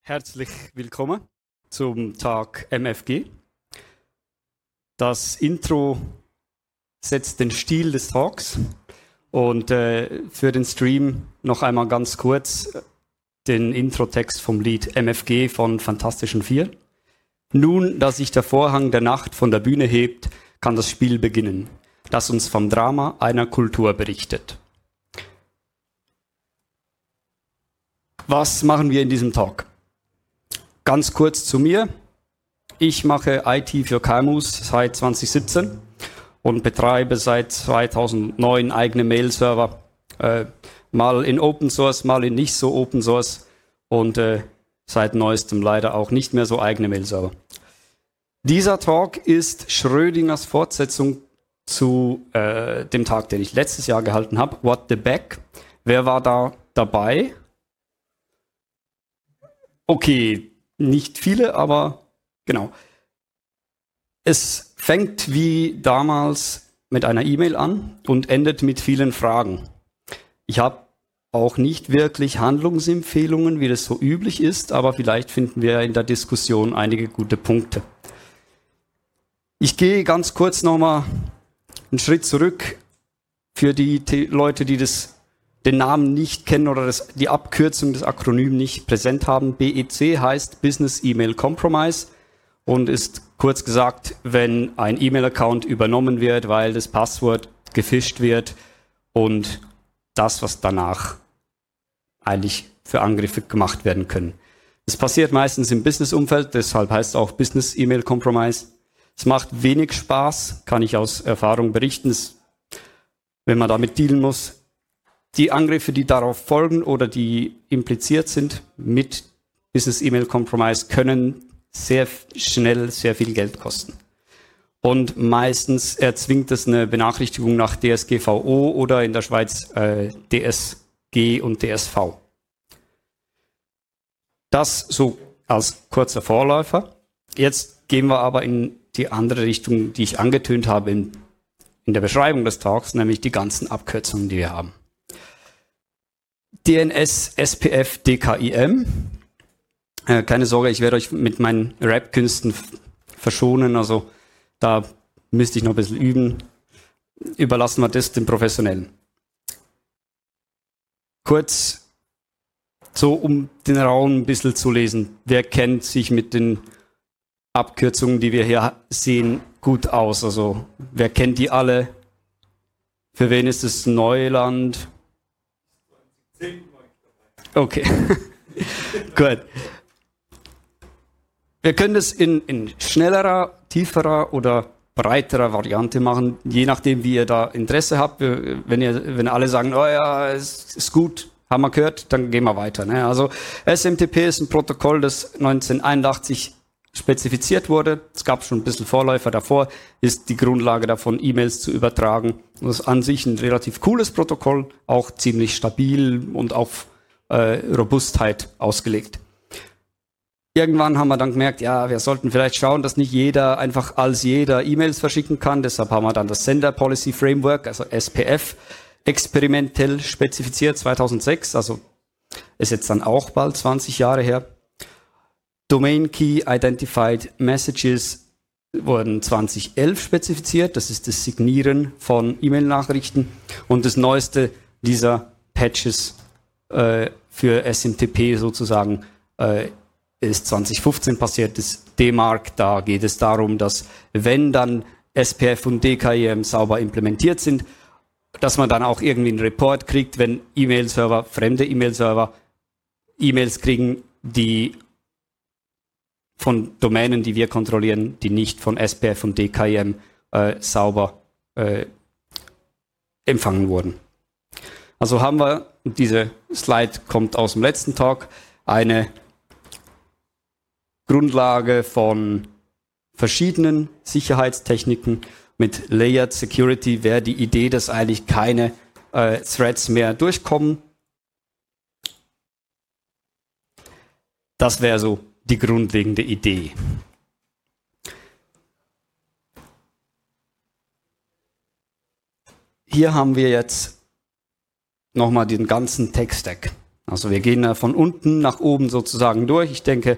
Herzlich willkommen zum Tag MFG. Das Intro setzt den Stil des Talks und für den Stream noch einmal ganz kurz den Introtext vom Lied MFG von Fantastischen Vier. Nun, da sich der Vorhang der Nacht von der Bühne hebt, kann das Spiel beginnen, das uns vom Drama einer Kultur berichtet. Was machen wir in diesem Talk? Ganz kurz zu mir. Ich mache IT für KMUs seit 2017 und betreibe seit 2009 eigene Mail-Server. Mal in Open Source, mal in nicht so Open Source und seit neuestem leider auch nicht mehr so eigene Mail-Server. Dieser Talk ist Schrödingers Fortsetzung zu dem Tag, den ich letztes Jahr gehalten habe. What the Back? Wer war da dabei? Okay, nicht viele, aber genau. Es fängt wie damals mit einer E-Mail an und endet mit vielen Fragen. Ich habe auch nicht wirklich Handlungsempfehlungen, wie das so üblich ist, aber vielleicht finden wir in der Diskussion einige gute Punkte. Ich gehe ganz kurz nochmal einen Schritt zurück für die Leute, die den Namen nicht kennen oder die Abkürzung des Akronyms nicht präsent haben. BEC heißt Business Email Compromise und ist kurz gesagt, wenn ein E-Mail-Account übernommen wird, weil das Passwort gefischt wird und das, was danach eigentlich für Angriffe gemacht werden können. Das passiert meistens im Business-Umfeld, deshalb heißt es auch Business Email Compromise. Es macht wenig Spaß, kann ich aus Erfahrung berichten, wenn man damit dealen muss. Die Angriffe, die darauf folgen oder die impliziert sind mit Business Email Compromise, können sehr schnell sehr viel Geld kosten. Und meistens erzwingt es eine Benachrichtigung nach DSGVO oder in der Schweiz DSG und DSV. Das so als kurzer Vorläufer. Jetzt gehen wir aber in die andere Richtung, die ich angetönt habe in der Beschreibung des Talks, nämlich die ganzen Abkürzungen, die wir haben. DNS, SPF, DKIM. Keine Sorge, ich werde euch mit meinen Rap-Künsten verschonen, also da müsste ich noch ein bisschen üben. Überlassen wir das den Professionellen. Kurz, so um den Raum ein bisschen zu lesen. Wer kennt sich mit den Abkürzungen, die wir hier sehen, gut aus? Also wer kennt die alle? Für wen ist es Neuland? Okay, gut. Wir können das in schnellerer, tieferer oder breiterer Variante machen, je nachdem, wie ihr da Interesse habt. Wenn alle sagen, oh ja, es ist gut, haben wir gehört, dann gehen wir weiter. Ne? Also SMTP ist ein Protokoll, das 1981 spezifiziert wurde. Es gab schon ein bisschen Vorläufer davor, ist die Grundlage davon, E-Mails zu übertragen. Das ist an sich ein relativ cooles Protokoll, auch ziemlich stabil und auf Robustheit ausgelegt. Irgendwann haben wir dann gemerkt, ja, wir sollten vielleicht schauen, dass nicht jeder einfach als jeder E-Mails verschicken kann. Deshalb haben wir dann das Sender Policy Framework, also SPF, experimentell spezifiziert 2006. Also ist jetzt dann auch bald 20 Jahre her. Domain Key Identified Messages wurden 2011 spezifiziert. Das ist das Signieren von E-Mail-Nachrichten. Und das neueste dieser Patches für SMTP sozusagen ist 2015 passiert, das DMARC. Da geht es darum, dass wenn dann SPF und DKIM sauber implementiert sind, dass man dann auch irgendwie einen Report kriegt, wenn E-Mail-Server, fremde E-Mail-Server, E-Mails kriegen, die von Domänen, die wir kontrollieren, die nicht von SPF und DKIM sauber empfangen wurden. Also haben wir, diese Slide kommt aus dem letzten Talk, eine Grundlage von verschiedenen Sicherheitstechniken mit Layered Security wäre die Idee, dass eigentlich keine Threads mehr durchkommen. Das wäre so die grundlegende Idee. Hier haben wir jetzt nochmal den ganzen Tech-Stack. Also wir gehen von unten nach oben sozusagen durch. Ich denke,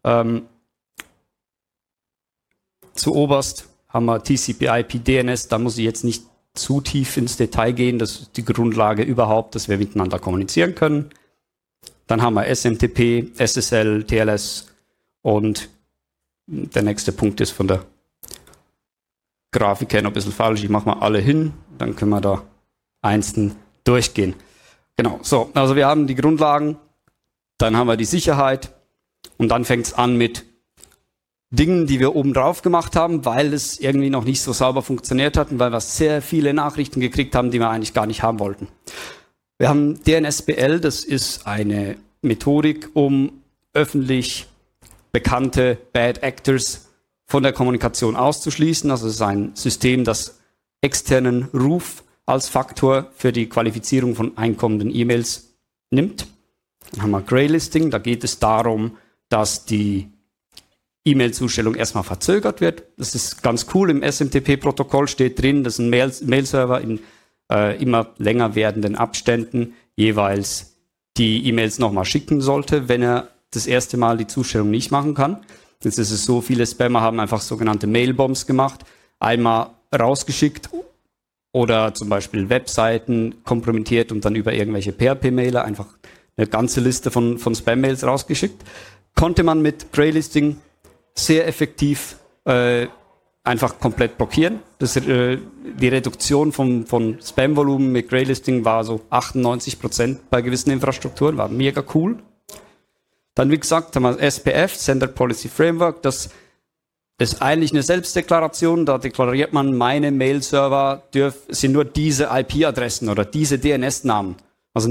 zuoberst haben wir TCP/IP DNS. Da muss ich jetzt nicht zu tief ins Detail gehen. Das ist die Grundlage überhaupt, dass wir miteinander kommunizieren können. Dann haben wir SMTP, SSL, TLS und der nächste Punkt ist von der Grafik her noch ein bisschen falsch. Ich mache mal alle hin, dann können wir da einzeln durchgehen. Genau, so, also wir haben die Grundlagen, dann haben wir die Sicherheit und dann fängt es an mit Dingen, die wir oben drauf gemacht haben, weil es irgendwie noch nicht so sauber funktioniert hat und weil wir sehr viele Nachrichten gekriegt haben, die wir eigentlich gar nicht haben wollten. Wir haben DNSPL, das ist eine Methodik, um öffentlich bekannte Bad Actors von der Kommunikation auszuschließen. Also es ist ein System, das externen Ruf als Faktor für die Qualifizierung von einkommenden E-Mails nimmt. Dann haben wir Graylisting, da geht es darum, dass die E-Mail-Zustellung erstmal verzögert wird. Das ist ganz cool, im SMTP-Protokoll steht drin, dass ein Mail-Server in immer länger werdenden Abständen jeweils die E-Mails nochmal schicken sollte, wenn er das erste Mal die Zustellung nicht machen kann. Jetzt ist es so, viele Spammer haben einfach sogenannte Mailbombs gemacht, einmal rausgeschickt oder zum Beispiel Webseiten kompromittiert und dann über irgendwelche PHP-Mailer einfach eine ganze Liste von Spam-Mails rausgeschickt. Konnte man mit Graylisting sehr effektiv einfach komplett blockieren. Die Reduktion von Spam-Volumen mit Graylisting war so 98% bei gewissen Infrastrukturen, war mega cool. Dann, wie gesagt, haben wir SPF, Sender Policy Framework, das ist eigentlich eine Selbstdeklaration, da deklariert man, meine Mail-Server sind nur diese IP-Adressen oder diese DNS-Namen. Also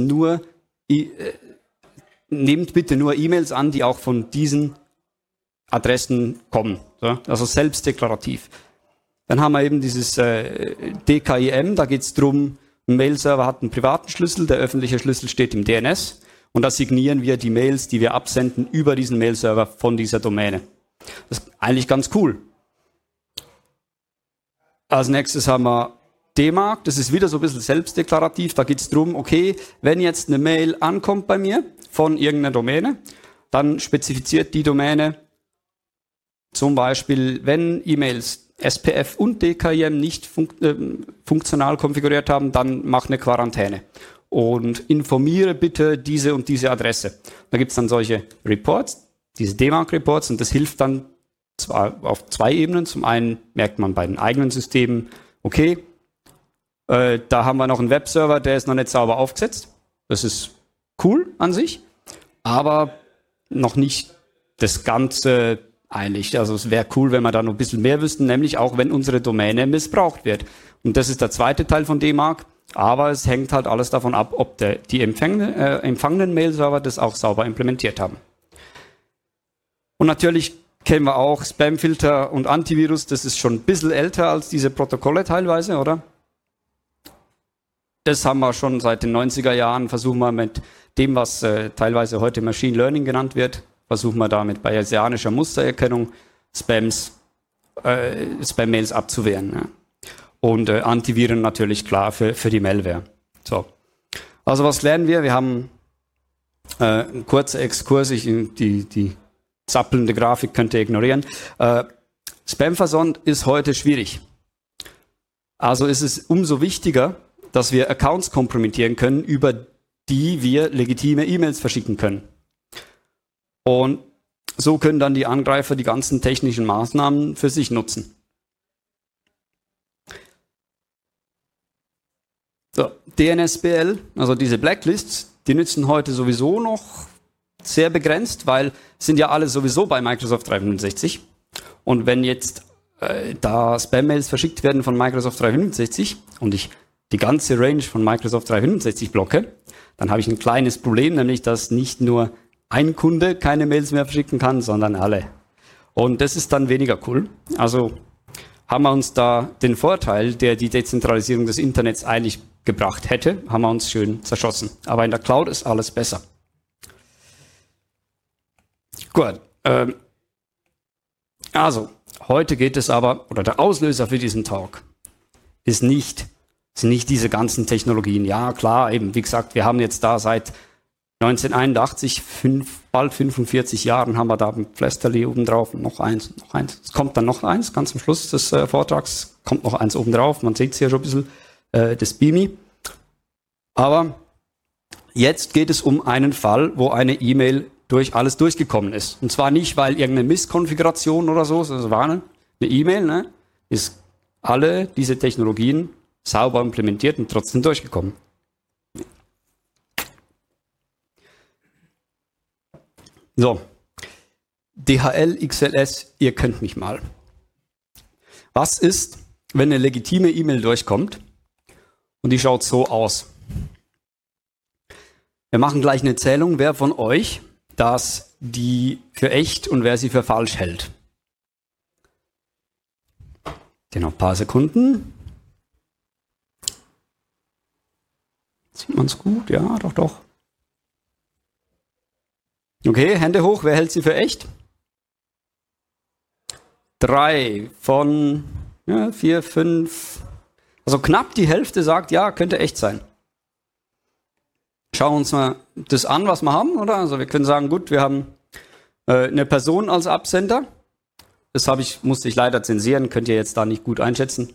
nehmt bitte nur E-Mails an, die auch von diesen Adressen kommen. So? Also selbstdeklarativ. Dann haben wir eben dieses DKIM, da geht es darum, ein Mail-Server hat einen privaten Schlüssel, der öffentliche Schlüssel steht im DNS und da signieren wir die Mails, die wir absenden, über diesen Mail-Server von dieser Domäne. Das ist eigentlich ganz cool. Als nächstes haben wir DMARC, das ist wieder so ein bisschen selbstdeklarativ, da geht es darum, okay, wenn jetzt eine Mail ankommt bei mir von irgendeiner Domäne, dann spezifiziert die Domäne zum Beispiel, wenn E-Mails SPF und DKIM nicht funktional konfiguriert haben, dann mach eine Quarantäne und informiere bitte diese und diese Adresse. Da gibt es dann solche Reports, diese DMARC-Reports, und das hilft dann zwar auf zwei Ebenen. Zum einen merkt man bei den eigenen Systemen, okay, da haben wir noch einen Webserver, der ist noch nicht sauber aufgesetzt. Das ist cool an sich, aber noch nicht das Ganze eigentlich. Also es wäre cool, wenn wir da noch ein bisschen mehr wüssten, nämlich auch, wenn unsere Domäne missbraucht wird. Und das ist der zweite Teil von DMARC, aber es hängt halt alles davon ab, ob die empfangenen Mail-Server das auch sauber implementiert haben. Und natürlich kennen wir auch Spamfilter und Antivirus, das ist schon ein bisschen älter als diese Protokolle teilweise, oder? Das haben wir schon seit den 90er Jahren, versuchen wir mit dem, was teilweise heute Machine Learning genannt wird, versuchen wir da mit bayesianischer Mustererkennung Spam-Mails abzuwehren. Ja. Und Antiviren natürlich klar für die Malware. So. Also was lernen wir? Wir haben einen kurzen Exkurs, die zappelnde Grafik könnt ihr ignorieren. Spamversand ist heute schwierig. Also ist es umso wichtiger, dass wir Accounts kompromittieren können, über die wir legitime E-Mails verschicken können. Und so können dann die Angreifer die ganzen technischen Maßnahmen für sich nutzen. So, DNSPL, also diese Blacklists, die nützen heute sowieso noch sehr begrenzt, weil sind ja alle sowieso bei Microsoft 365. Und wenn jetzt da Spam-Mails verschickt werden von Microsoft 365 und ich die ganze Range von Microsoft 365 blocke, dann habe ich ein kleines Problem, nämlich dass nicht nur ein Kunde keine Mails mehr verschicken kann, sondern alle. Und das ist dann weniger cool. Also haben wir uns da den Vorteil, der die Dezentralisierung des Internets eigentlich gebracht hätte, haben wir uns schön zerschossen. Aber in der Cloud ist alles besser. Gut. Also, heute geht es aber, oder der Auslöser für diesen Talk sind nicht diese ganzen Technologien. Ja, klar, eben, wie gesagt, wir haben jetzt da seit 1981, bald 45 Jahren, haben wir da ein Pflasterli oben drauf und noch eins, noch eins. Es kommt dann noch eins, ganz am Schluss des Vortrags kommt noch eins oben drauf. Man sieht es hier schon ein bisschen, das Beamy. Aber jetzt geht es um einen Fall, wo eine E-Mail durch alles durchgekommen ist. Und zwar nicht, weil irgendeine Misskonfiguration oder so, das war eine E-Mail, ne, ist alle diese Technologien sauber implementiert und trotzdem durchgekommen. So, DHL, XLS, ihr könnt mich mal. Was ist, wenn eine legitime E-Mail durchkommt und die schaut so aus? Wir machen gleich eine Zählung, wer von euch das die für echt und wer sie für falsch hält. Noch ein paar Sekunden. Sieht man es gut? Ja, doch, doch. Okay, Hände hoch, wer hält sie für echt? 3 von 4, 5. Also knapp die Hälfte sagt, ja, könnte echt sein. Schauen wir uns mal das an, was wir haben, oder? Also wir können sagen, gut, wir haben eine Person als Absender. Das musste ich leider zensieren, könnt ihr jetzt da nicht gut einschätzen.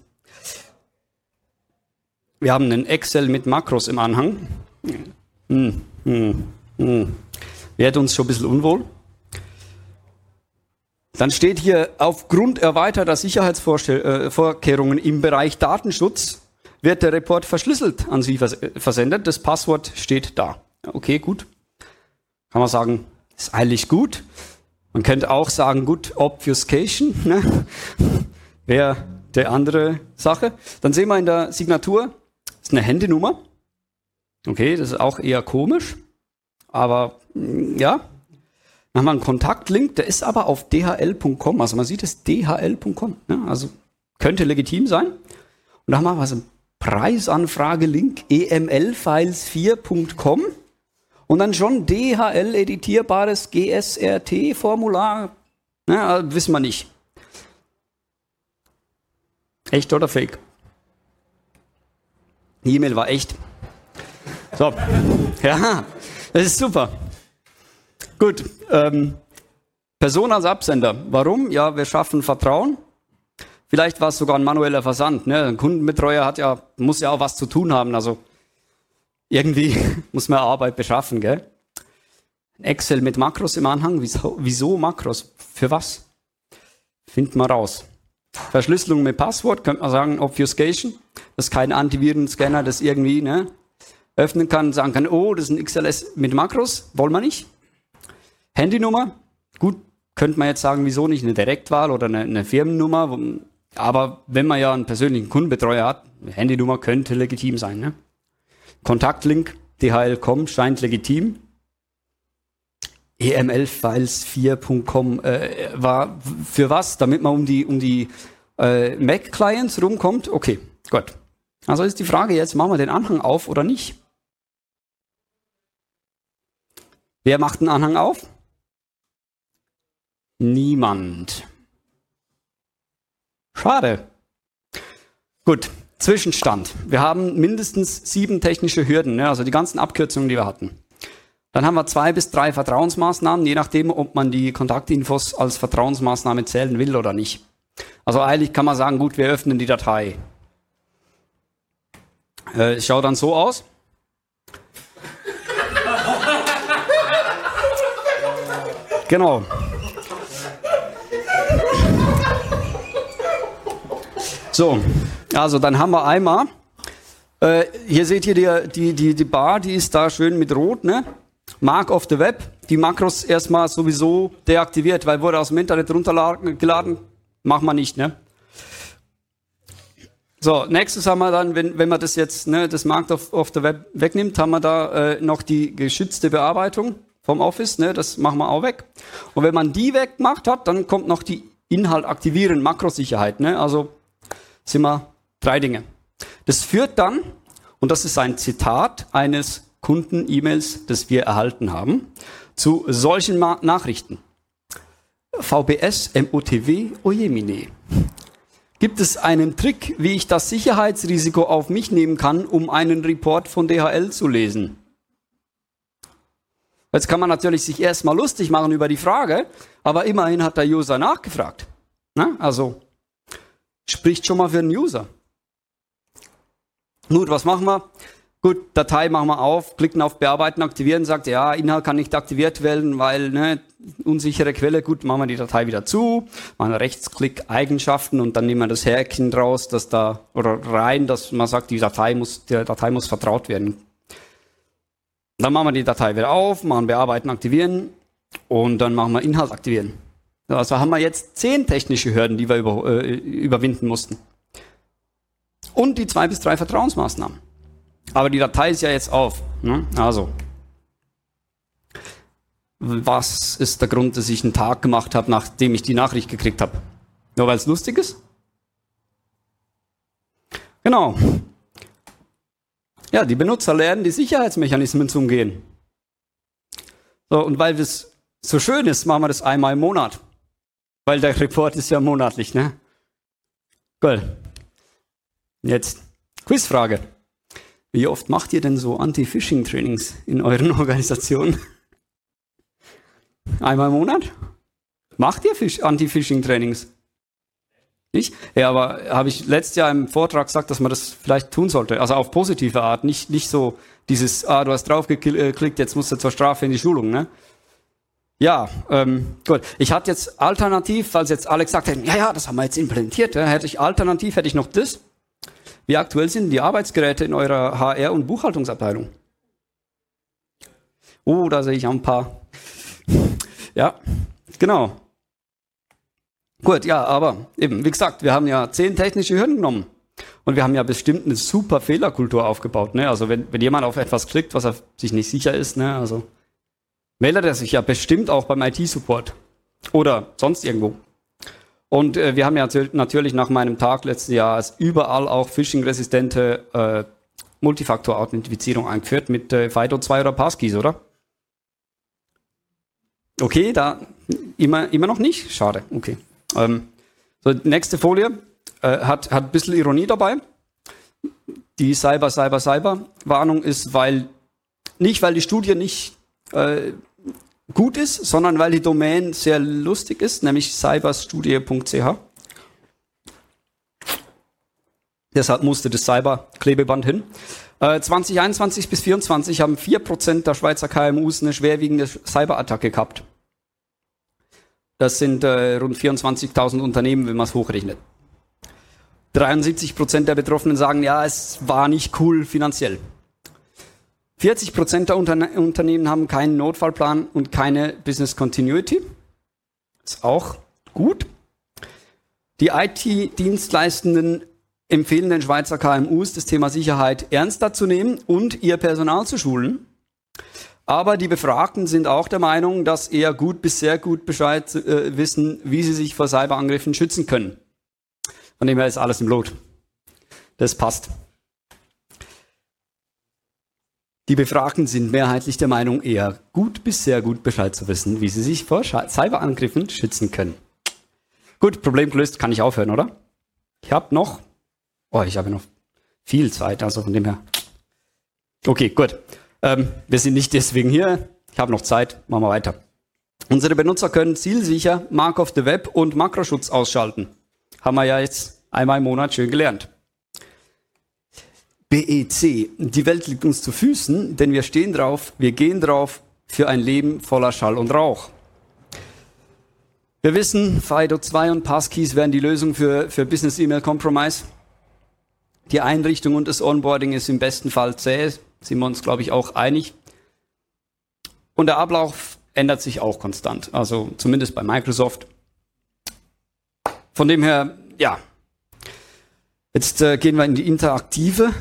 Wir haben einen Excel mit Makros im Anhang. Wird uns schon ein bisschen unwohl. Dann steht hier, aufgrund erweiterter Sicherheitsvorkehrungen im Bereich Datenschutz wird der Report verschlüsselt an Sie versendet. Das Passwort steht da. Okay, gut. Kann man sagen, ist eigentlich gut. Man könnte auch sagen, gut, Obfuscation, ne? Wäre der andere Sache. Dann sehen wir in der Signatur, ist eine Handynummer. Okay, das ist auch eher komisch. Aber ja, dann haben wir einen Kontaktlink, der ist aber auf dhl.com. Also man sieht es dhl.com. Ne? Also könnte legitim sein. Und da haben wir was im Preisanfrage-Link emlfiles4.com. Und dann schon DHL editierbares GSRT-Formular. Ne, wissen wir nicht. Echt oder fake? Die E-Mail war echt. So, ja, das ist super. Gut, Person als Absender. Warum? Ja, wir schaffen Vertrauen. Vielleicht war es sogar ein manueller Versand. Ne? Ein Kundenbetreuer muss ja auch was zu tun haben. Also irgendwie muss man Arbeit beschaffen, gell? Excel mit Makros im Anhang. Wieso Makros? Für was? Finden wir raus. Verschlüsselung mit Passwort, könnte man sagen, Obfuscation. Das ist kein Antivirenscanner, das irgendwie öffnen kann und sagen kann, oh, das ist ein XLS mit Makros. Wollen wir nicht. Handynummer. Gut, könnte man jetzt sagen, wieso nicht eine Direktwahl oder eine Firmennummer. Aber wenn man ja einen persönlichen Kundenbetreuer hat, eine Handynummer könnte legitim sein, ne? Kontaktlink, DHL.com, scheint legitim. emlfiles4.com war für was? Damit man um die Mac-Clients rumkommt? Okay, gut. Also ist die Frage jetzt, machen wir den Anhang auf oder nicht? Wer macht den Anhang auf? Niemand. Schade. Gut. Zwischenstand. Wir haben mindestens 7 technische Hürden, ne? Also die ganzen Abkürzungen, die wir hatten. Dann haben wir 2 bis 3 Vertrauensmaßnahmen, je nachdem, ob man die Kontaktinfos als Vertrauensmaßnahme zählen will oder nicht. Also eigentlich kann man sagen, gut, wir öffnen die Datei. Es schaut dann so aus. Genau. So. Also dann haben wir einmal, hier seht ihr die Bar, die ist da schön mit rot, ne? Mark of the Web, die Makros erstmal sowieso deaktiviert, weil wurde aus dem Internet runtergeladen, machen wir nicht, ne? So, nächstes haben wir dann, wenn man das jetzt, ne, das Mark of the Web wegnimmt, haben wir da noch die geschützte Bearbeitung vom Office, ne? Das machen wir auch weg. Und wenn man die weggemacht hat, dann kommt noch die Inhalt aktivieren, Makrosicherheit, ne? Also sind wir 3 Dinge. Das führt dann, und das ist ein Zitat eines Kunden-E-Mails, das wir erhalten haben, zu solchen Nachrichten. VBS, MOTW, Ojemine. Gibt es einen Trick, wie ich das Sicherheitsrisiko auf mich nehmen kann, um einen Report von DHL zu lesen? Jetzt kann man natürlich sich erstmal lustig machen über die Frage, aber immerhin hat der User nachgefragt. Na, also spricht schon mal für den User. Gut, was machen wir? Gut, Datei machen wir auf, klicken auf Bearbeiten, aktivieren, sagt, ja, Inhalt kann nicht aktiviert werden, weil, ne, unsichere Quelle, gut, machen wir die Datei wieder zu, machen Rechtsklick, Eigenschaften und dann nehmen wir das Häkchen raus, dass da, oder rein, dass man sagt, der Datei muss vertraut werden. Dann machen wir die Datei wieder auf, machen Bearbeiten, aktivieren und dann machen wir Inhalt aktivieren. Also haben wir jetzt 10 technische Hürden, die wir überwinden mussten. Und die 2 bis 3 Vertrauensmaßnahmen. Aber die Datei ist ja jetzt auf. Ne? Also, was ist der Grund, dass ich einen Tag gemacht habe, nachdem ich die Nachricht gekriegt habe? Nur weil es lustig ist? Genau. Ja, die Benutzer lernen, die Sicherheitsmechanismen zu umgehen. So, und weil es so schön ist, machen wir das einmal im Monat. Weil der Report ist ja monatlich, ne? Cool. Jetzt, Quizfrage. Wie oft macht ihr denn so Anti-Phishing-Trainings in euren Organisationen? Einmal im Monat? Macht ihr Anti-Phishing-Trainings? Nicht? Ja, aber habe ich letztes Jahr im Vortrag gesagt, dass man das vielleicht tun sollte. Also auf positive Art, nicht so dieses, du hast drauf geklickt, jetzt musst du zur Strafe in die Schulung, ne? Ja, gut. Ich hatte jetzt alternativ, falls jetzt alle gesagt hätten, ja, das haben wir jetzt implementiert, hätte ich noch das. Wie aktuell sind die Arbeitsgeräte in eurer HR- und Buchhaltungsabteilung? Oh, da sehe ich ein paar. Ja, genau. Gut, ja, aber eben, wie gesagt, wir haben ja 10 technische Hürden genommen. Und wir haben ja bestimmt eine super Fehlerkultur aufgebaut. Ne? Also wenn jemand auf etwas klickt, was er sich nicht sicher ist, ne? Also meldet er sich ja bestimmt auch beim IT-Support. Oder sonst irgendwo. Und wir haben ja natürlich nach meinem Tag letzten Jahr überall auch phishing-resistente Multifaktor-Authentifizierung eingeführt mit FIDO2 oder Passkeys, oder? Okay, da immer noch nicht? Schade, okay. So, nächste Folie hat ein bisschen Ironie dabei. Die Cyber-Warnung ist, nicht weil die Studie nicht gut ist, sondern weil die Domain sehr lustig ist, nämlich cyberstudie.ch. Deshalb musste das Cyber-Klebeband hin. 2021 bis 2024 haben 4% der Schweizer KMUs eine schwerwiegende Cyberattacke gehabt. Das sind rund 24.000 Unternehmen, wenn man es hochrechnet. 73% der Betroffenen sagen, ja, es war nicht cool finanziell. 40% der Unternehmen haben keinen Notfallplan und keine Business Continuity. Ist auch gut. Die IT-Dienstleistenden empfehlen den Schweizer KMUs, das Thema Sicherheit ernster zu nehmen und ihr Personal zu schulen. Aber die Befragten sind auch der Meinung, dass eher gut bis sehr gut Bescheid wissen, wie sie sich vor Cyberangriffen schützen können. Von dem her ist alles im Lot. Das passt. Die Befragten sind mehrheitlich der Meinung, eher gut bis sehr gut Bescheid zu wissen, wie sie sich vor Cyberangriffen schützen können. Gut, Problem gelöst, kann ich aufhören, oder? Ich habe noch viel Zeit, also von dem her. Okay, gut. Wir sind nicht deswegen hier. Ich habe noch Zeit, machen wir weiter. Unsere Benutzer können zielsicher Mark of the Web und Makroschutz ausschalten. Haben wir ja jetzt einmal im Monat schön gelernt. BEC. Die Welt liegt uns zu Füßen, denn wir stehen drauf, wir gehen drauf für ein Leben voller Schall und Rauch. Wir wissen, FIDO2 und Passkeys wären die Lösung für Business E-Mail Compromise. Die Einrichtung und das Onboarding ist im besten Fall zäh, sind wir uns, glaube ich, auch einig. Und der Ablauf ändert sich auch konstant, also zumindest bei Microsoft. Von dem her, ja. Jetzt gehen wir in die interaktiven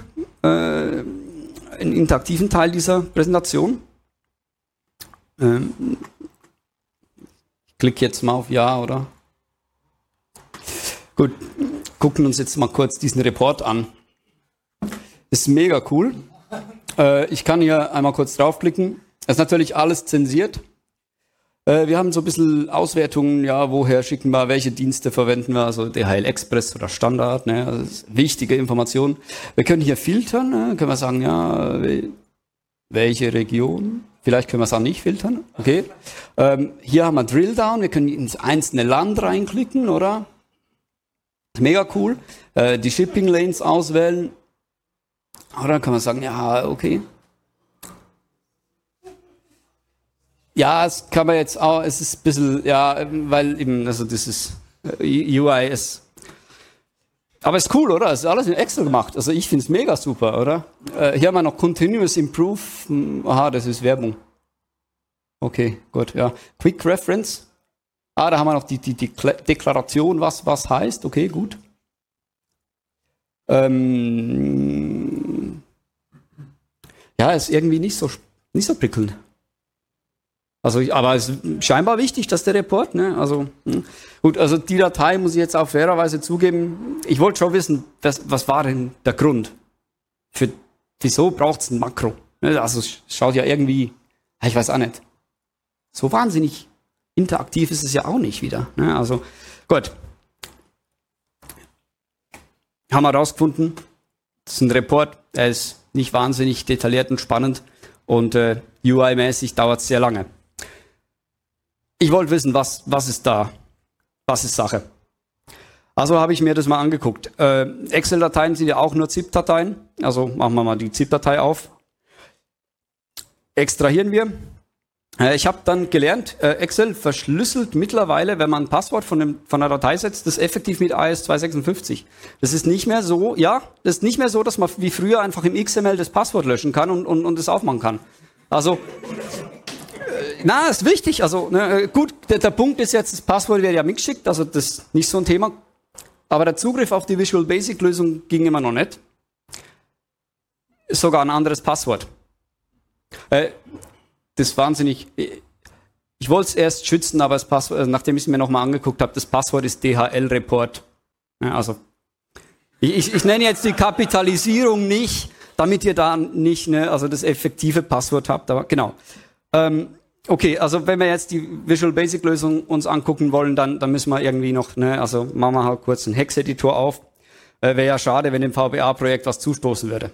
Teil dieser Präsentation. Ich klicke jetzt mal auf Ja, oder? Gut, gucken uns jetzt mal kurz diesen Report an. Ist mega cool. Ich kann hier einmal kurz draufklicken. Das ist natürlich alles zensiert. Wir haben so ein bisschen Auswertungen, ja, woher schicken wir, welche Dienste verwenden wir, also DHL Express oder Standard, ne, also wichtige Informationen. Wir können hier filtern, ne, können wir sagen, ja, Welche Region? Vielleicht können wir es auch nicht filtern. Okay. Hier haben wir Drill Down. Wir können ins einzelne Land reinklicken, oder? Mega cool. Die Shipping Lanes auswählen. Oder kann man sagen, ja, okay. Ja, es kann man jetzt auch, es ist ein bisschen, ja, weil eben, also das ist UI ist. Aber ist cool, oder? Es ist alles in Excel gemacht. Also ich finde es mega super, oder? Hier haben wir noch Continuous Improve. Aha, das ist Werbung. Okay, gut, ja. Quick Reference. Da haben wir noch die Deklaration, was heißt. Okay, gut. Ja, ist irgendwie nicht so prickelnd. Also, aber es ist scheinbar wichtig, dass der Report, ne? Also, gut, also die Datei muss ich jetzt auch fairerweise zugeben. Ich wollte schon wissen, was war denn der Grund? Wieso braucht es ein Makro? Also, es schaut ja irgendwie, ich weiß auch nicht. So wahnsinnig interaktiv ist es ja auch nicht wieder. Ne? Also, gut. Haben wir rausgefunden. Das ist ein Report, der ist nicht wahnsinnig detailliert und spannend und UI-mäßig dauert es sehr lange. Ich wollte wissen, was ist da? Was ist Sache? Also habe ich mir das mal angeguckt. Excel-Dateien sind ja auch nur ZIP-Dateien. Also machen wir mal die ZIP-Datei auf. Extrahieren wir. Ich habe dann gelernt, Excel verschlüsselt mittlerweile, wenn man ein Passwort von einer Datei setzt, das effektiv mit AES-256. Das ist nicht mehr so, das ist nicht mehr so, dass man wie früher einfach im XML das Passwort löschen kann und es aufmachen kann. Also, ist wichtig. Also, gut, der Punkt ist jetzt, das Passwort wird ja mitgeschickt, also das ist nicht so ein Thema. Aber der Zugriff auf die Visual Basic Lösung ging immer noch nicht. Ist sogar ein anderes Passwort. Das ist wahnsinnig. Ich wollte es erst schützen, aber das Passwort, nachdem ich es mir nochmal angeguckt habe, das Passwort ist DHL-Report. Ja, also, ich nenne jetzt die Kapitalisierung nicht, damit ihr da nicht also das effektive Passwort habt. Aber genau. Okay, also wenn wir jetzt die Visual Basic Lösung uns angucken wollen, dann müssen wir irgendwie noch, also machen wir halt kurz einen Hex-Editor auf. Wäre ja schade, wenn dem VBA-Projekt was zustoßen würde.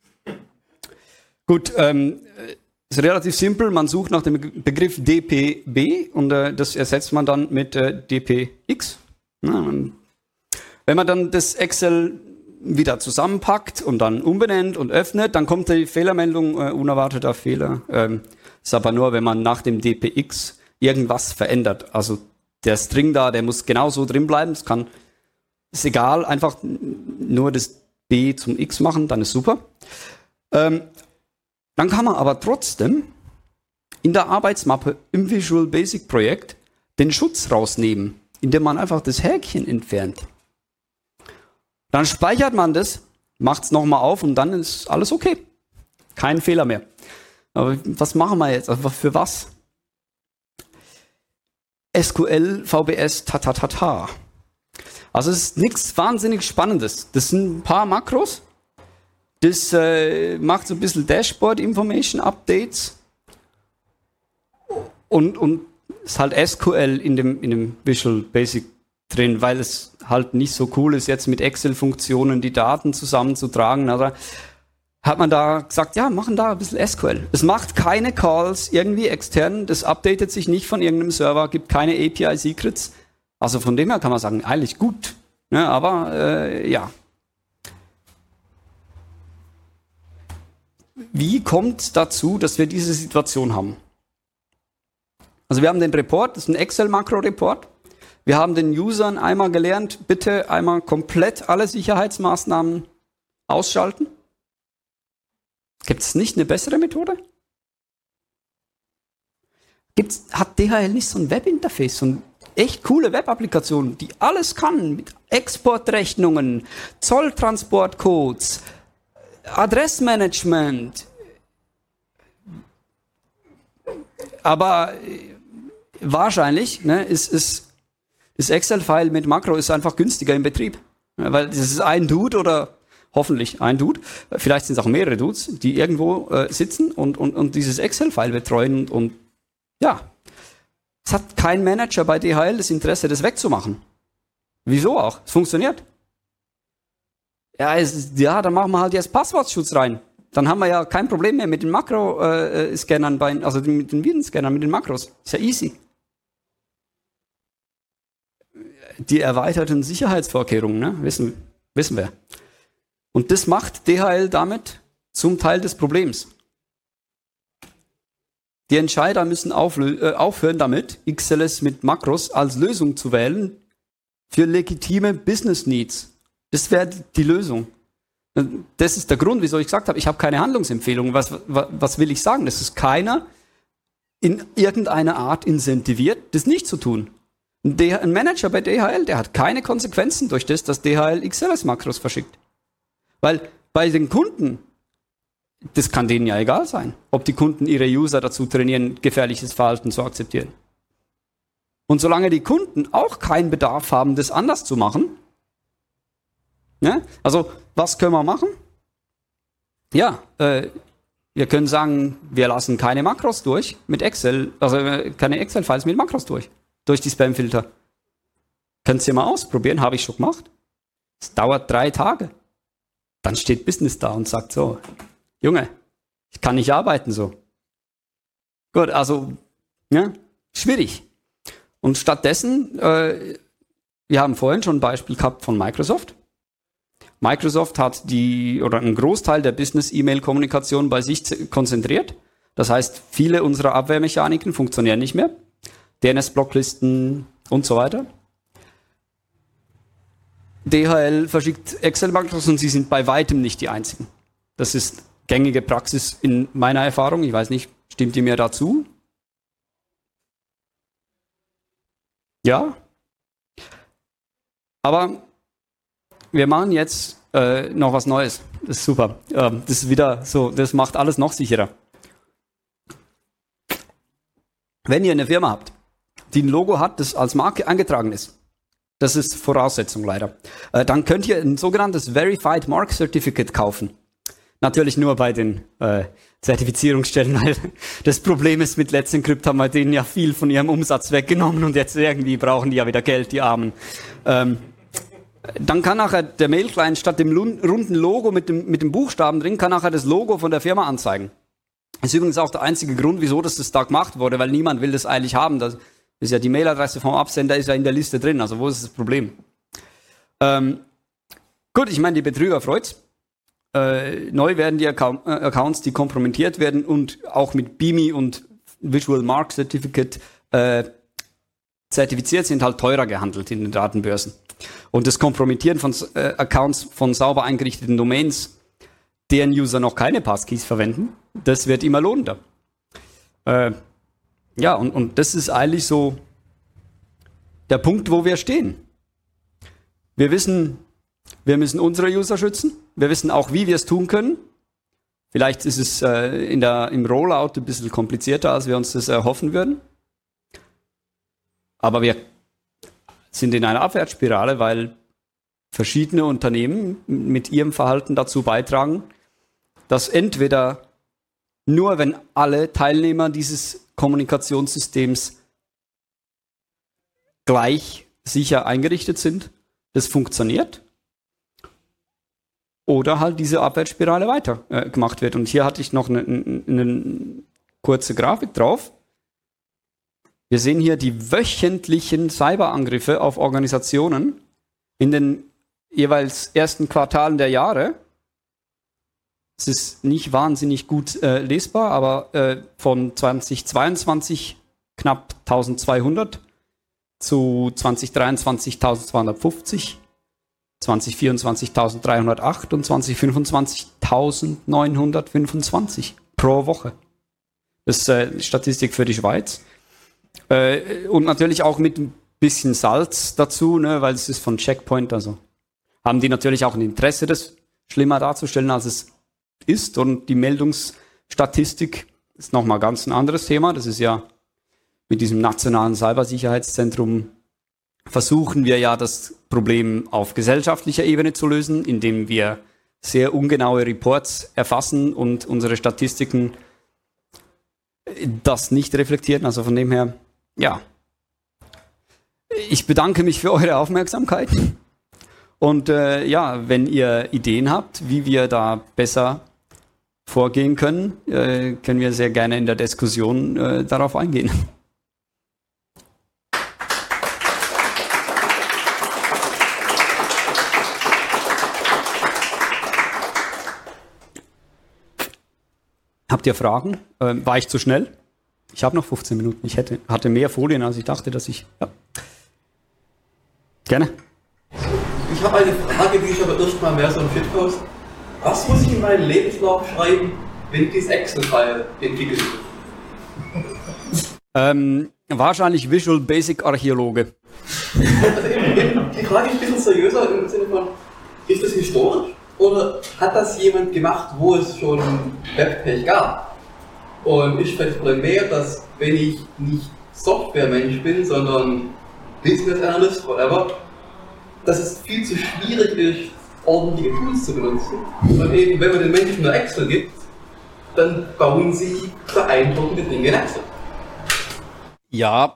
Gut, ist relativ simpel. Man sucht nach dem Begriff DPB und das ersetzt man dann mit DPX. Wenn man dann das Excel wieder zusammenpackt und dann umbenennt und öffnet, dann kommt die Fehlermeldung, unerwarteter Fehler. Ist aber nur, wenn man nach dem DPX irgendwas verändert. Also der String da, der muss genauso drin bleiben. Ist egal, einfach nur das B zum X machen, dann ist super. Dann kann man aber trotzdem in der Arbeitsmappe im Visual Basic Projekt den Schutz rausnehmen, indem man einfach das Häkchen entfernt. Dann speichert man das, macht es nochmal auf und dann ist alles okay. Kein Fehler mehr. Aber was machen wir jetzt? Also für was? SQL, VBS, ta. Also es ist nichts wahnsinnig Spannendes. Das sind ein paar Makros. Das macht so ein bisschen Dashboard Information Updates. Und ist halt SQL in dem Visual Basic drin, weil es halt nicht so cool ist, jetzt mit Excel-Funktionen die Daten zusammenzutragen. Also hat man da gesagt, ja, machen da ein bisschen SQL. Es macht keine Calls irgendwie extern, das updatet sich nicht von irgendeinem Server, gibt keine API-Secrets. Also von dem her kann man sagen, eigentlich gut. Ja, aber ja. Wie kommt es dazu, dass wir diese Situation haben? Also wir haben den Report, das ist ein Excel-Makro-Report. Wir haben den Usern einmal gelernt, bitte einmal komplett alle Sicherheitsmaßnahmen ausschalten. Gibt es nicht eine bessere Methode? Hat DHL nicht so ein Webinterface, so eine echt coole Web-Applikation, die alles kann, mit Exportrechnungen, Zolltransportcodes, Adressmanagement. Aber wahrscheinlich ist das Excel-File mit Makro ist einfach günstiger im Betrieb. Weil das ist ein Dude oder hoffentlich ein Dude, vielleicht sind es auch mehrere Dudes, die irgendwo sitzen und dieses Excel-File betreuen und ja, es hat kein Manager bei DHL das Interesse, das wegzumachen. Wieso auch? Es funktioniert. Ja, dann machen wir halt jetzt Passwortschutz rein. Dann haben wir ja kein Problem mehr mit den Makro-Scannern, also mit den Virenscannern, mit den Makros. Ist ja easy. Die erweiterten Sicherheitsvorkehrungen, ne? wissen wir. Und das macht DHL damit zum Teil des Problems. Die Entscheider müssen aufhören damit, XLS mit Makros als Lösung zu wählen für legitime Business Needs. Das wäre die Lösung. Das ist der Grund, wieso ich gesagt habe, ich habe keine Handlungsempfehlung. Was will ich sagen? Das ist keiner in irgendeiner Art incentiviert, das nicht zu tun. Ein Manager bei DHL, der hat keine Konsequenzen durch das, dass DHL XLS-Makros verschickt. Weil bei den Kunden, das kann denen ja egal sein, ob die Kunden ihre User dazu trainieren, gefährliches Verhalten zu akzeptieren. Und solange die Kunden auch keinen Bedarf haben, das anders zu machen, ne? Also was können wir machen? Ja, wir können sagen, wir lassen keine Makros durch mit Excel, also keine Excel-Files mit Makros durch die Spamfilter. Könnt ihr mal ausprobieren, habe ich schon gemacht. Es dauert 3 Tage. Dann steht Business da und sagt so, Junge, ich kann nicht arbeiten so. Gut, also, ja, schwierig. Und stattdessen, wir haben vorhin schon ein Beispiel gehabt von Microsoft. Microsoft hat einen Großteil der Business-E-Mail-Kommunikation bei sich konzentriert. Das heißt, viele unserer Abwehrmechaniken funktionieren nicht mehr. DNS-Blocklisten und so weiter. DHL verschickt Excel-Makros und sie sind bei weitem nicht die einzigen. Das ist gängige Praxis in meiner Erfahrung. Ich weiß nicht, stimmt ihr mir dazu? Ja. Aber wir machen jetzt noch was Neues. Das ist super. Das ist wieder so, das macht alles noch sicherer. Wenn ihr eine Firma habt, die ein Logo hat, das als Marke eingetragen ist, das ist Voraussetzung leider, dann könnt ihr ein sogenanntes Verified Mark Certificate kaufen. Natürlich nur bei den Zertifizierungsstellen, weil das Problem ist, mit Let's Encrypt haben wir denen ja viel von ihrem Umsatz weggenommen und jetzt irgendwie brauchen die ja wieder Geld, die Armen. Dann kann nachher der Mail-Client statt dem runden Logo mit dem Buchstaben drin, kann nachher das Logo von der Firma anzeigen. Das ist übrigens auch der einzige Grund, wieso das da gemacht wurde, weil niemand will das eigentlich haben. Das ist ja die Mailadresse vom Absender, ist ja in der Liste drin. Also wo ist das Problem? Gut, ich meine, die Betrüger freut's. Neu werden die Accounts, die kompromittiert werden und auch mit BIMI und Visual Mark Certificate zertifiziert sind, halt teurer gehandelt in den Datenbörsen. Und das Kompromittieren von Accounts von sauber eingerichteten Domains, deren User noch keine Passkeys verwenden, das wird immer lohnender. Ja, und das ist eigentlich so der Punkt, wo wir stehen. Wir wissen, wir müssen unsere User schützen. Wir wissen auch, wie wir es tun können. Vielleicht ist es im Rollout ein bisschen komplizierter, als wir uns das erhoffen würden. Aber wir sind in einer Abwärtsspirale, weil verschiedene Unternehmen mit ihrem Verhalten dazu beitragen, dass entweder nur wenn alle Teilnehmer dieses Kommunikationssystems gleich sicher eingerichtet sind, das funktioniert, oder halt diese Abwärtsspirale weiter gemacht wird. Und hier hatte ich noch eine kurze Grafik drauf. Wir sehen hier die wöchentlichen Cyberangriffe auf Organisationen in den jeweils ersten Quartalen der Jahre. Es ist nicht wahnsinnig gut lesbar, aber von 2022 knapp 1200 zu 2023 1250, 2024 1308 und 2025 1925 pro Woche. Das ist Statistik für die Schweiz. Und natürlich auch mit ein bisschen Salz dazu, ne, weil es ist von Checkpoint, also haben die natürlich auch ein Interesse, das schlimmer darzustellen, als es ist. Und die Meldungsstatistik ist nochmal ganz ein anderes Thema. Das ist ja mit diesem nationalen Cybersicherheitszentrum versuchen wir ja, das Problem auf gesellschaftlicher Ebene zu lösen, indem wir sehr ungenaue Reports erfassen und unsere Statistiken das nicht reflektieren. Also von dem her, ja. Ich bedanke mich für eure Aufmerksamkeit. Und ja, wenn ihr Ideen habt, wie wir da besser vorgehen können, können wir sehr gerne in der Diskussion darauf eingehen. Habt ihr Fragen? War ich zu schnell? Ich habe noch 15 Minuten. Ich hatte mehr Folien, als ich dachte, dass ich... Ja. Gerne. Ich habe eine Frage, die ist aber erstmal mehr so ein Shitpost. Was muss ich in meinen Lebenslauf schreiben, wenn dieses Excel-File entwickelt wird? Wahrscheinlich Visual Basic Archäologe. Also die Frage ist ein bisschen seriöser im Sinne von, ist das historisch? Oder hat das jemand gemacht, wo es schon Webpage gab? Und ist vielleicht das Problem mehr, dass wenn ich nicht Software-Mensch bin, sondern Business Analyst, whatever, dass es viel zu schwierig ist, ordentliche Tools zu benutzen. Und eben, wenn man den Menschen nur Excel gibt, dann bauen sie beeindruckende Dinge in Excel. Ja,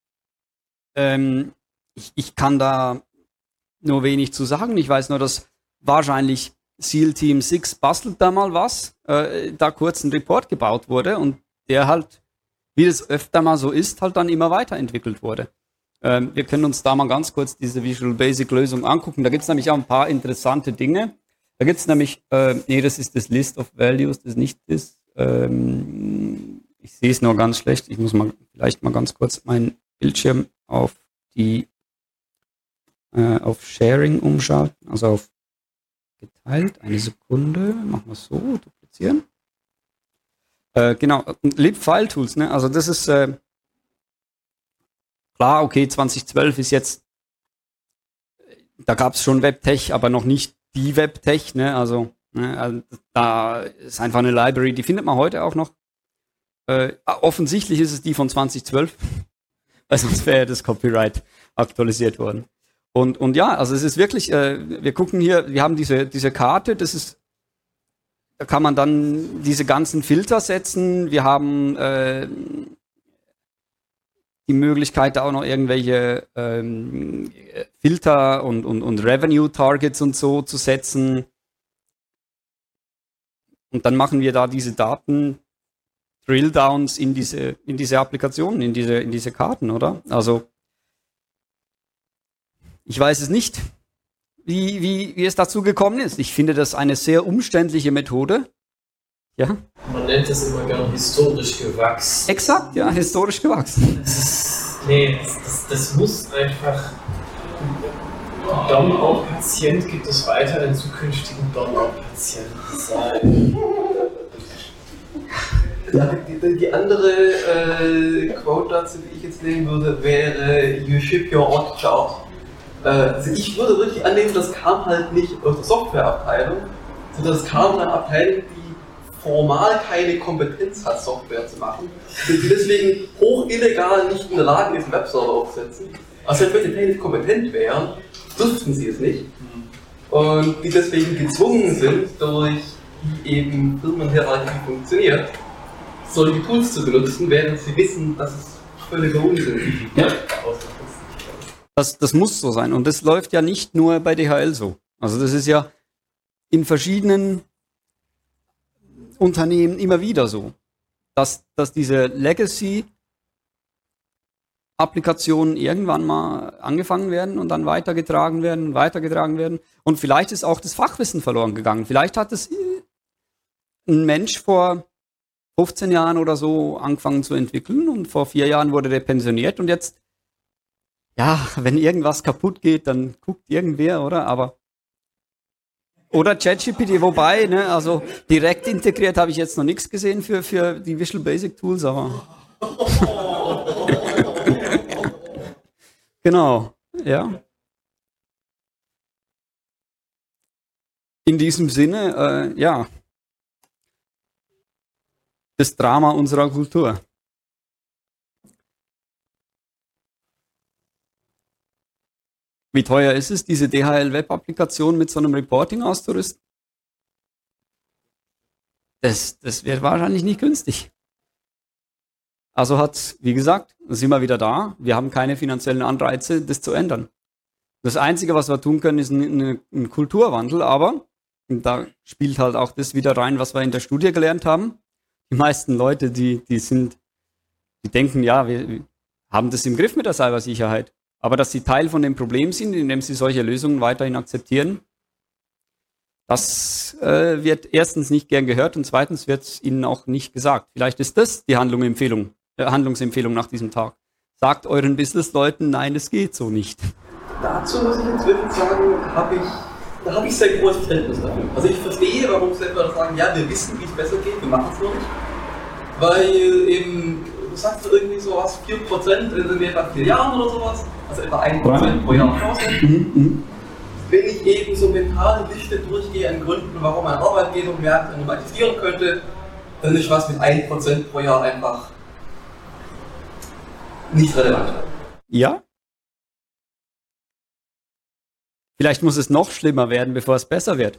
ich kann da nur wenig zu sagen. Ich weiß nur, dass wahrscheinlich SEAL Team 6 bastelt da mal was, da kurz ein Report gebaut wurde und der halt, wie das öfter mal so ist, halt dann immer weiterentwickelt wurde. Wir können uns da mal ganz kurz diese Visual Basic Lösung angucken. Da gibt es nämlich auch ein paar interessante Dinge. Da gibt es nämlich, das ist das List of Values, das nicht ist. Ich sehe es nur ganz schlecht. Ich muss vielleicht mal ganz kurz meinen Bildschirm auf Sharing umschalten, also auf geteilt. Eine Sekunde, machen wir es so, duplizieren. Genau, Lib-File-Tools, ne? Also das ist klar, okay, 2012 ist jetzt, da gab es schon Webtech, aber noch nicht die Webtech, ne? Also da ist einfach eine Library, die findet man heute auch noch. Offensichtlich ist es die von 2012, weil sonst wäre das Copyright aktualisiert worden. Und ja, also es ist wirklich, wir gucken hier, wir haben diese Karte, da kann man dann diese ganzen Filter setzen. Wir haben die Möglichkeit, da auch noch irgendwelche Filter und Revenue-Targets und so zu setzen. Und dann machen wir da diese Daten, Drill-Downs in diese Applikationen, in diese Karten, oder? Also ich weiß es nicht, wie es dazu gekommen ist. Ich finde das eine sehr umständliche Methode. Ja? Man nennt das immer gerne historisch gewachsen. Exakt, ja, historisch gewachsen. Das muss einfach. Burnout-Patient gibt es weiter einen zukünftigen Burnout-Patienten sein. Ja, die andere Quote dazu, die ich jetzt nehmen würde, wäre You ship your odd chart. Also ich würde wirklich annehmen, das kam halt nicht aus der Softwareabteilung, sondern das kam von einer Abteilung, die formal keine Kompetenz hat, Software zu machen, und die deswegen hoch illegal nicht in der Lage ist, einen Webserver aufzusetzen. Also wenn sie technisch kompetent wären, dürften sie es nicht. Und die deswegen gezwungen sind, durch wie eben Firmenhierarchie funktioniert, solche Tools zu benutzen, während sie wissen, dass es völliger Unsinn ist. Ja. Das muss so sein. Und das läuft ja nicht nur bei DHL so. Also das ist ja in verschiedenen Unternehmen immer wieder so, dass diese Legacy-Applikationen irgendwann mal angefangen werden und dann weitergetragen werden. Und vielleicht ist auch das Fachwissen verloren gegangen. Vielleicht hat es ein Mensch vor 15 Jahren oder so angefangen zu entwickeln und vor 4 Jahren wurde der pensioniert und jetzt, ja, wenn irgendwas kaputt geht, dann guckt irgendwer, oder? Oder ChatGPT, wobei, ne, also direkt integriert habe ich jetzt noch nichts gesehen für die Visual Basic Tools, aber genau, ja. In diesem Sinne, ja, das Drama unserer Kultur. Wie teuer ist es, diese DHL-Web-Applikation mit so einem Reporting auszurüsten? Das wird wahrscheinlich nicht günstig. Also wie gesagt, sind wir wieder da. Wir haben keine finanziellen Anreize, das zu ändern. Das Einzige, was wir tun können, ist ein Kulturwandel, aber Und da spielt halt auch das wieder rein, was wir in der Studie gelernt haben. Die meisten Leute, die denken, ja, wir haben das im Griff mit der Cybersicherheit. Aber dass sie Teil von dem Problem sind, indem sie solche Lösungen weiterhin akzeptieren, das wird erstens nicht gern gehört und zweitens wird es ihnen auch nicht gesagt. Vielleicht ist das die Handlungsempfehlung nach diesem Tag. Sagt euren Businessleuten, nein, es geht so nicht. Dazu muss ich inzwischen sagen, da habe ich sehr großes Verständnis dafür. Also ich verstehe, warum selber sagen, ja, wir wissen, wie es besser geht, wir machen es nur nicht. Weil eben, du sagst irgendwie sowas, 4% in etwa 4 Jahren oder sowas, also etwa 1% pro Jahr Chance. Wenn ich eben so mentale Liste durchgehe an Gründen, warum ein Arbeitgeber mehr automatisieren könnte, dann ist was mit 1% pro Jahr einfach nicht relevant. Ja. Vielleicht muss es noch schlimmer werden, bevor es besser wird.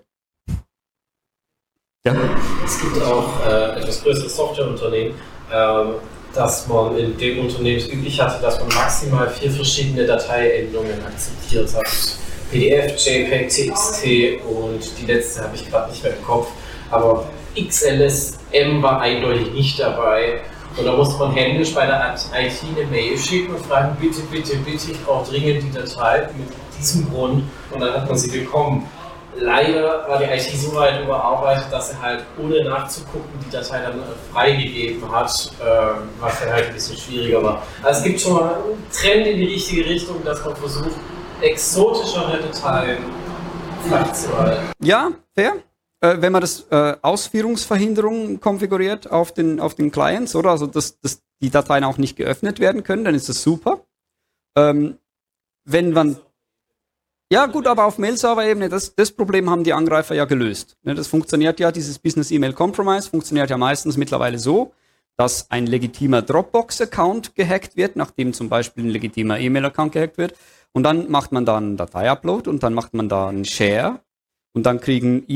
Ja. Es gibt auch etwas größeres Softwareunternehmen, dass man in dem Unternehmen es üblich hatte, dass man maximal 4 verschiedene Dateiendungen akzeptiert hat. PDF, JPEG, TXT und die letzte habe ich gerade nicht mehr im Kopf. Aber XLSM war eindeutig nicht dabei. Und da musste man händisch bei der IT eine Mail schicken und fragen, bitte, bitte, bitte, ich brauche dringend die Datei mit diesem Grund. Und dann hat man sie bekommen. Leider war die IT so weit überarbeitet, dass sie halt ohne nachzugucken die Datei dann freigegeben hat, was dann halt ein bisschen schwieriger war. Also es gibt schon mal einen Trend in die richtige Richtung, dass man versucht, exotischere Dateien freizuhalten. Ja, fair. Wenn man das Ausführungsverhinderung konfiguriert auf den Clients, oder? Also dass die Dateien auch nicht geöffnet werden können, dann ist das super. Wenn man ja gut, aber auf Mail-Server-Ebene, das Problem haben die Angreifer ja gelöst. Das funktioniert ja, dieses Business-E-Mail-Compromise funktioniert ja meistens mittlerweile so, dass ein legitimer Dropbox-Account gehackt wird, nachdem zum Beispiel ein legitimer E-Mail-Account gehackt wird. Und dann macht man da einen Datei-Upload und dann macht man da einen Share und dann kriegen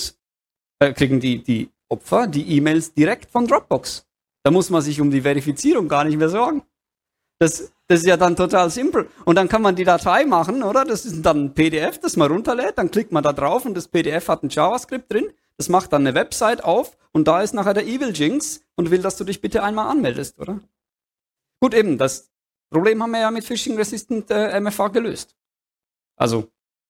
die Opfer die E-Mails direkt von Dropbox. Da muss man sich um die Verifizierung gar nicht mehr sorgen. Das ist ja dann total simpel. Und dann kann man die Datei machen, oder? Das ist dann ein PDF, das man runterlädt, dann klickt man da drauf und das PDF hat ein JavaScript drin. Das macht dann eine Website auf und da ist nachher der Evil Jinx und will, dass du dich bitte einmal anmeldest, oder? Gut, eben, das Problem haben wir ja mit Phishing Resistant MFA gelöst. Also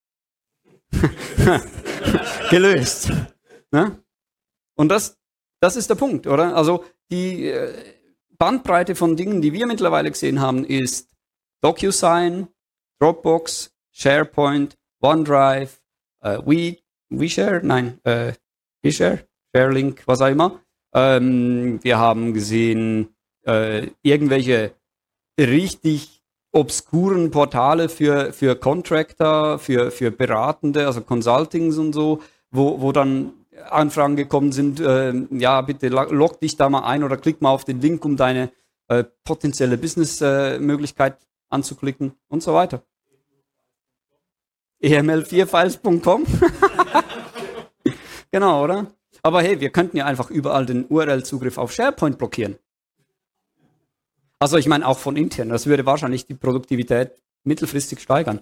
gelöst. Ne? Und das ist der Punkt, oder? Also die Bandbreite von Dingen, die wir mittlerweile gesehen haben, ist DocuSign, Dropbox, SharePoint, OneDrive, WeShare, ShareLink, was auch immer. Wir haben gesehen irgendwelche richtig obskuren Portale für Contractor, für Beratende, also Consultings und so, wo dann Anfragen gekommen sind, ja, bitte log dich da mal ein oder klick mal auf den Link, um deine potenzielle Business-Möglichkeit anzuklicken und so weiter. eml4files.com Genau, oder? Aber hey, wir könnten ja einfach überall den URL-Zugriff auf SharePoint blockieren. Also ich meine auch von intern, das würde wahrscheinlich die Produktivität mittelfristig steigern.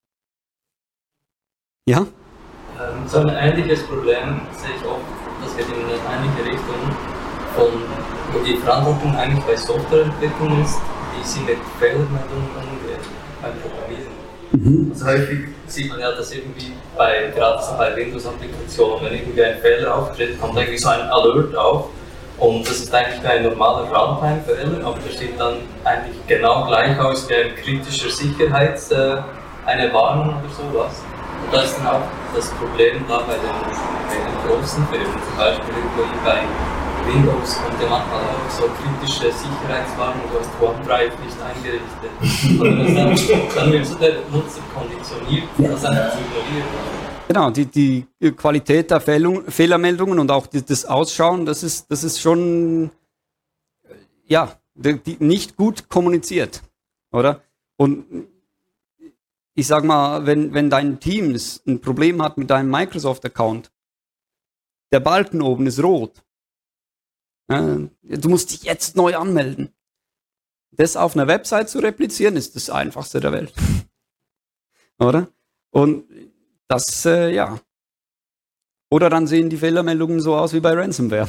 Ja? So ein ähnliches Problem sehe ich oft, das geht in eine ähnliche Richtung, wo die Verantwortung eigentlich bei Softwareentwicklung ist, wie sie mit Fehlermeldungen umgeht beim Programmieren. Also häufig sieht man ja, dass irgendwie gerade so bei Windows-Applikationen, wenn irgendwie ein Fehler auftritt, kommt irgendwie so ein Alert auf und das ist eigentlich ein normaler Runtime-Fehler, aber der sieht dann eigentlich genau gleich aus wie ein kritischer eine Warnung oder sowas. Und da ist dann auch das Problem da bei den großen Firmen, zum Beispiel bei Windows konnte manchmal auch so kritische Sicherheitswarnungen, du hast OneDrive nicht eingerichtet. Und dann wird so der Nutzer konditioniert, das einfach zu ignorieren. Genau, die Qualität der Fehlermeldungen und auch das Ausschauen, das ist schon ja, nicht gut kommuniziert, oder? Und ich sag mal, wenn dein Teams ein Problem hat mit deinem Microsoft-Account, der Balken oben ist rot. Du musst dich jetzt neu anmelden. Das auf einer Website zu replizieren, ist das Einfachste der Welt. Oder? Und das, ja. Oder dann sehen die Fehlermeldungen so aus wie bei Ransomware.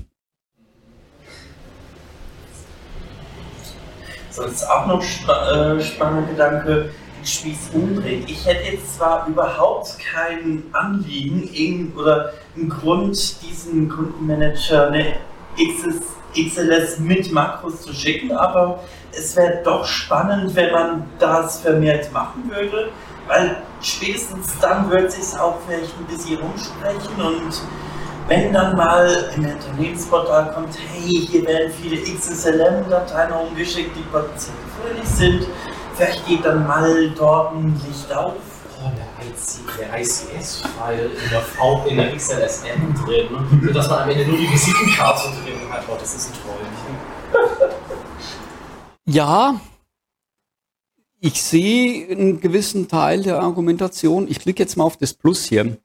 Sonst auch noch spannender Gedanke, den Spieß umdreht. Ich hätte jetzt zwar überhaupt kein Anliegen oder einen Grund, diesen Kundenmanager eine XLS mit Makros zu schicken, aber es wäre doch spannend, wenn man das vermehrt machen würde, weil spätestens dann wird es sich auch vielleicht ein bisschen rumsprechen und wenn dann mal im Unternehmensportal kommt, hey, hier werden viele XSLM-Dateien umgeschickt, die potenziell gefährlich sind, vielleicht geht dann mal dort ein Licht auf. Oh, der ICS-File in der XLSM drin, sodass man am Ende nur die Visitenkarte drin hat. Oh, das ist ein Träumchen. Ja, ich sehe einen gewissen Teil der Argumentation. Ich klicke jetzt mal auf das Plus hier.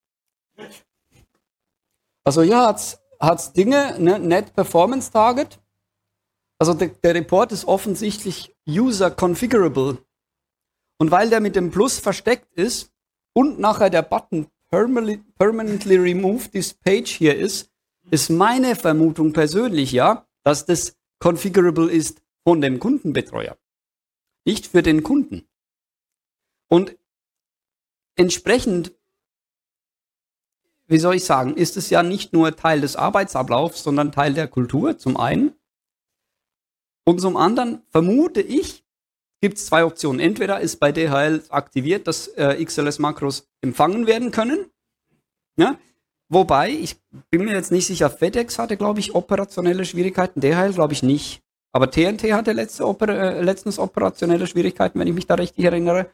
Also ja, hat's Dinge, ne, Net Performance Target. Also der Report ist offensichtlich User Configurable. Und weil der mit dem Plus versteckt ist und nachher der Button Permanently Remove this Page hier ist meine Vermutung persönlich ja, dass das configurable ist von dem Kundenbetreuer. Nicht für den Kunden. Und entsprechend, wie soll ich sagen, ist es ja nicht nur Teil des Arbeitsablaufs, sondern Teil der Kultur, zum einen. Und zum anderen vermute ich, gibt es zwei Optionen. Entweder ist bei DHL aktiviert, dass XLS-Makros empfangen werden können. Ja? Wobei, ich bin mir jetzt nicht sicher, FedEx hatte, glaube ich, operationelle Schwierigkeiten, DHL glaube ich nicht. Aber TNT hatte letztens operationelle Schwierigkeiten, wenn ich mich da richtig erinnere.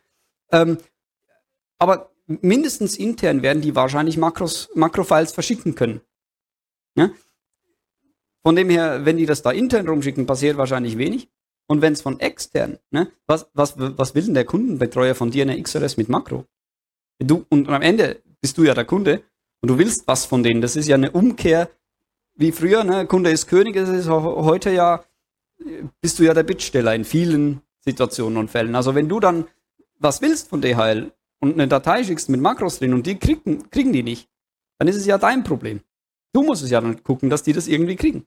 Aber mindestens intern werden die wahrscheinlich Makrofiles verschicken können. Ja? Von dem her, wenn die das da intern rumschicken, passiert wahrscheinlich wenig. Und wenn es von extern, ne, was will denn der Kundenbetreuer von dir in der XLS mit Makro? Und am Ende bist du ja der Kunde und du willst was von denen. Das ist ja eine Umkehr wie früher, ne? Kunde ist König, das ist heute ja, bist du ja der Bittsteller in vielen Situationen und Fällen. Also wenn du dann was willst von DHL und eine Datei schickst mit Makros drin und die kriegen die nicht, dann ist es ja dein Problem. Du musst es ja dann gucken, dass die das irgendwie kriegen.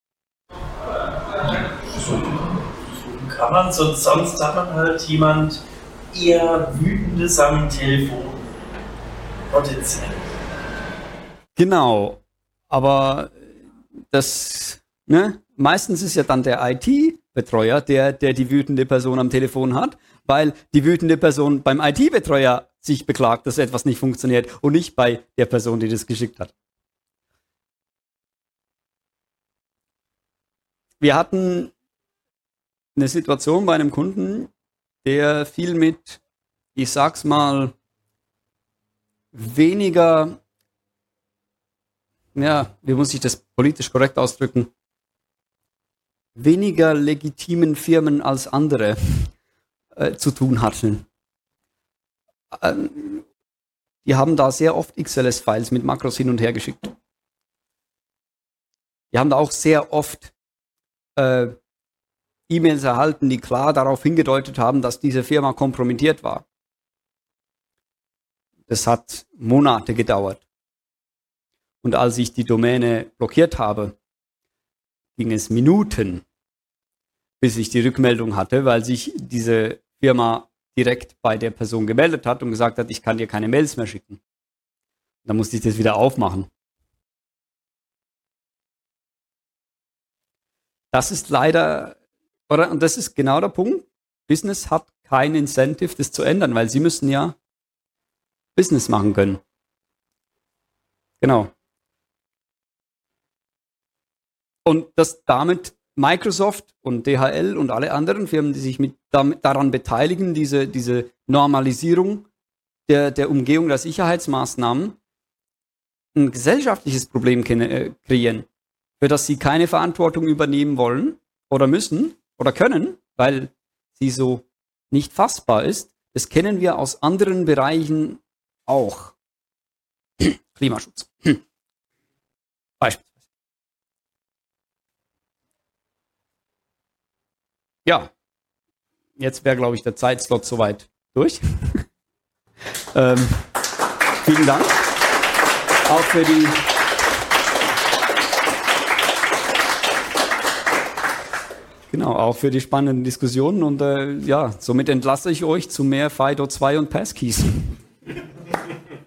Kann man, sonst hat man halt jemand eher Wütendes am Telefon. Potenziell. Genau, aber das, ne, meistens ist ja dann der IT-Betreuer, der die wütende Person am Telefon hat, weil die wütende Person beim IT-Betreuer sich beklagt, dass etwas nicht funktioniert und nicht bei der Person, die das geschickt hat. Wir hatten eine Situation bei einem Kunden, der viel mit, ich sag's mal, weniger, ja, wie muss ich das politisch korrekt ausdrücken, weniger legitimen Firmen als andere zu tun hatten. Die haben da sehr oft XLS-Files mit Makros hin und her geschickt. Die haben da auch sehr oft E-Mails erhalten, die klar darauf hingedeutet haben, dass diese Firma kompromittiert war. Das hat Monate gedauert. Und als ich die Domäne blockiert habe, ging es Minuten, bis ich die Rückmeldung hatte, weil sich diese Firma direkt bei der Person gemeldet hat und gesagt hat, ich kann dir keine Mails mehr schicken. Dann musste ich das wieder aufmachen. Das ist leider, oder? Und das ist genau der Punkt. Business hat kein Incentive, das zu ändern, weil sie müssen ja Business machen können. Genau. Und dass damit Microsoft und DHL und alle anderen Firmen, die sich daran beteiligen, diese Normalisierung der Umgehung der Sicherheitsmaßnahmen, ein gesellschaftliches Problem kreieren, für das sie keine Verantwortung übernehmen wollen oder müssen oder können, weil sie so nicht fassbar ist. Das kennen wir aus anderen Bereichen auch. Klimaschutz. Beispielsweise. Ja, jetzt wäre, glaube ich, der Zeitslot soweit durch. Vielen Dank. auch für die auch für die spannenden Diskussionen und somit entlasse ich euch zu mehr FIDO 2 und Passkeys.